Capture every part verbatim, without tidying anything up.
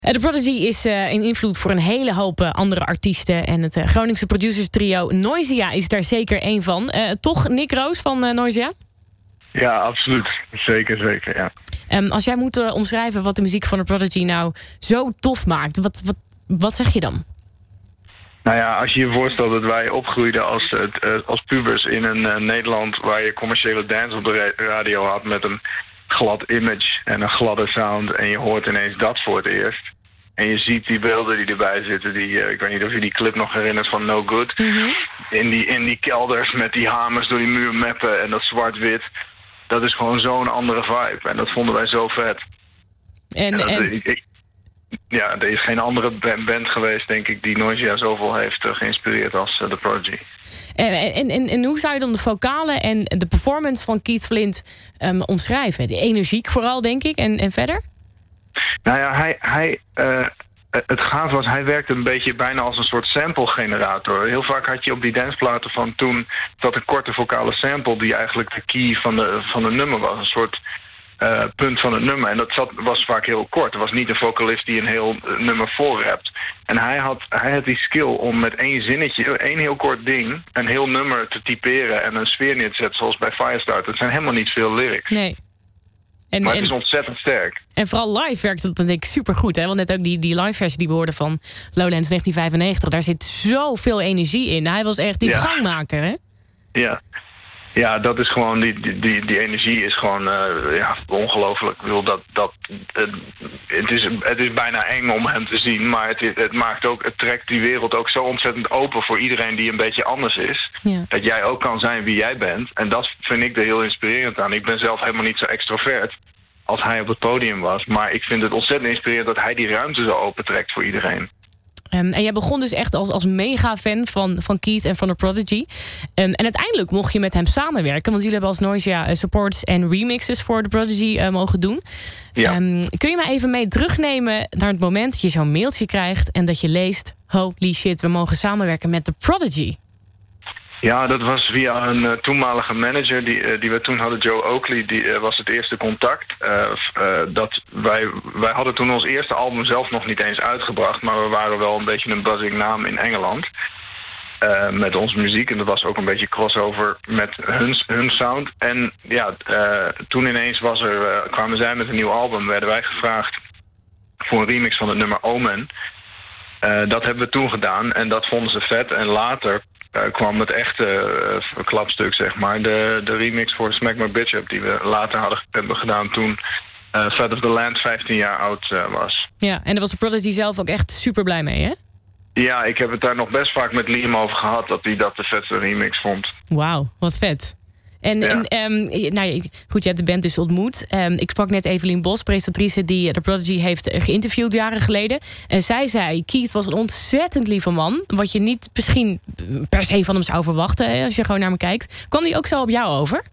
The Prodigy is uh, een invloed voor een hele hoop uh, andere artiesten. En het uh, Groningse producers trio Noisia is daar zeker één van. Uh, toch, Nick Roos van uh, Noisia? Ja, absoluut. Zeker, zeker, ja. Um, als jij moet uh, omschrijven wat de muziek van The Prodigy nou zo tof maakt, wat, wat, wat zeg je dan? Nou ja, als je je voorstelt dat wij opgroeiden als, uh, als pubers in een uh, Nederland waar je commerciële dance op de radio had met een glad image en een gladde sound en je hoort ineens dat voor het eerst. En je ziet die beelden die erbij zitten, die, uh, ik weet niet of je die clip nog herinnert van No Good. Mm-hmm. In die, in die kelders met die hamers door die muur mappen en dat zwart-wit. Dat is gewoon zo'n andere vibe en dat vonden wij zo vet. En, en, dat, en... Ik, ik, ja, er is geen andere band geweest, denk ik, die Noisia zoveel heeft uh, geïnspireerd als uh, The Prodigy. En, en, en, en hoe zou je dan de vocalen en de performance van Keith Flint um, omschrijven? De energiek vooral, denk ik, en, en verder? Nou ja, hij... hij uh, het gaaf was, hij werkte een beetje bijna als een soort sample-generator. Heel vaak had je op die danceplaten van toen dat een korte vocale sample die eigenlijk de key van de, van de nummer was. Een soort uh, punt van het nummer. En dat zat, was vaak heel kort. Er was niet een vocalist die een heel uh, nummer voorrapt. En hij had, hij had die skill om met één zinnetje, één heel kort ding, een heel nummer te typeren en een sfeer neer te zetten zoals bij Firestarter. Het zijn helemaal niet veel lyrics. Nee. En, maar het en, is ontzettend sterk. En vooral live werkt dat dan denk ik supergoed. Hè? Want net ook die, die live versie die we hoorden van Lowlands negentien vijfennegentig... daar zit zoveel energie in. Hij was echt die ja. gangmaker, hè? Ja. Ja, dat is gewoon... Die, die, die, die energie is gewoon uh, ja, ongelooflijk. Ik bedoel, dat, dat, het, het, is, het is bijna eng om hem te zien. Maar het, het, maakt ook, het trekt die wereld ook zo ontzettend open voor iedereen die een beetje anders is. Ja. Dat jij ook kan zijn wie jij bent. En dat vind ik er heel inspirerend aan. Ik ben zelf helemaal niet zo extrovert als hij op het podium was. Maar ik vind het ontzettend inspirerend dat hij die ruimte zo opentrekt voor iedereen. Um, en jij begon dus echt als, als mega-fan van, van Keith en van The Prodigy. Um, en uiteindelijk mocht je met hem samenwerken. Want jullie hebben als Noisia uh, supports en remixes voor The Prodigy uh, mogen doen. Ja. Um, kun je mij even mee terugnemen naar het moment dat je zo'n mailtje krijgt en dat je leest: holy shit, we mogen samenwerken met The Prodigy. Ja, dat was via een uh, toenmalige manager die, uh, die we toen hadden, Joe Oakley. Die uh, was het eerste contact. Uh, uh, dat wij, wij hadden toen ons eerste album zelf nog niet eens uitgebracht, maar we waren wel een beetje een buzzing naam in Engeland. Uh, met onze muziek. En dat was ook een beetje crossover met hun, hun sound. En ja, uh, toen ineens was er, uh, kwamen zij met een nieuw album. Werden wij gevraagd voor een remix van het nummer Omen. Uh, dat hebben we toen gedaan en dat vonden ze vet. En later Uh, kwam het echte uh, klapstuk, zeg maar. De, de remix voor Smack My Bitch Up, die we later hadden, hebben gedaan toen uh, Fat of the Land vijftien jaar oud uh, was. Ja, en daar was de Prodigy zelf ook echt super blij mee, hè? Ja, ik heb het daar nog best vaak met Liam over gehad, dat hij dat de vetste remix vond. Wauw, wat vet. En, ja. en um, nou, goed, je hebt de band dus ontmoet. Um, ik sprak net Evelien Bos, presentatrice die The Prodigy heeft geïnterviewd jaren geleden. En zij zei, Keith was een ontzettend lieve man. Wat je niet misschien per se van hem zou verwachten, hè, als je gewoon naar hem kijkt. Kwam die ook zo op jou over?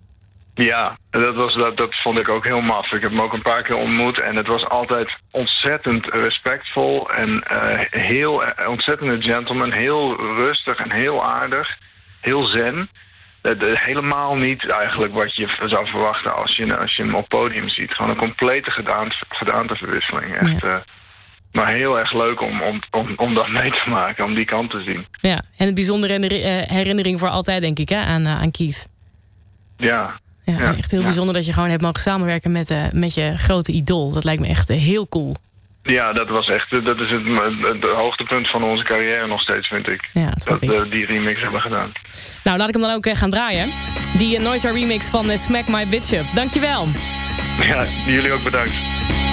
Ja, dat, was, dat, dat vond ik ook heel maf. Ik heb hem ook een paar keer ontmoet en het was altijd ontzettend respectvol en uh, heel uh, ontzettend gentleman. Heel rustig en heel aardig. Heel zen. Uh, helemaal niet eigenlijk wat je zou verwachten als je, als je hem op podium ziet. Gewoon een complete gedaante, gedaanteverwisseling. Echt, ja. uh, maar heel erg leuk om, om, om, om dat mee te maken, om die kant te zien. Ja, en een bijzondere herinnering voor altijd, denk ik, hè, aan, uh, aan Keith. Ja. Ja, ja. Echt heel ja. bijzonder dat je gewoon hebt mogen samenwerken met, uh, met je grote idool. Dat lijkt me echt uh, heel cool. Ja, dat was echt, dat is het, het hoogtepunt van onze carrière nog steeds, vind ik. Ja, dat dat ik. Uh, die remix hebben gedaan. Nou, laat ik hem dan ook uh, gaan draaien. Die uh, Noisia remix van uh, Smack My Bitch Up. Dankjewel. Ja, jullie ook bedankt.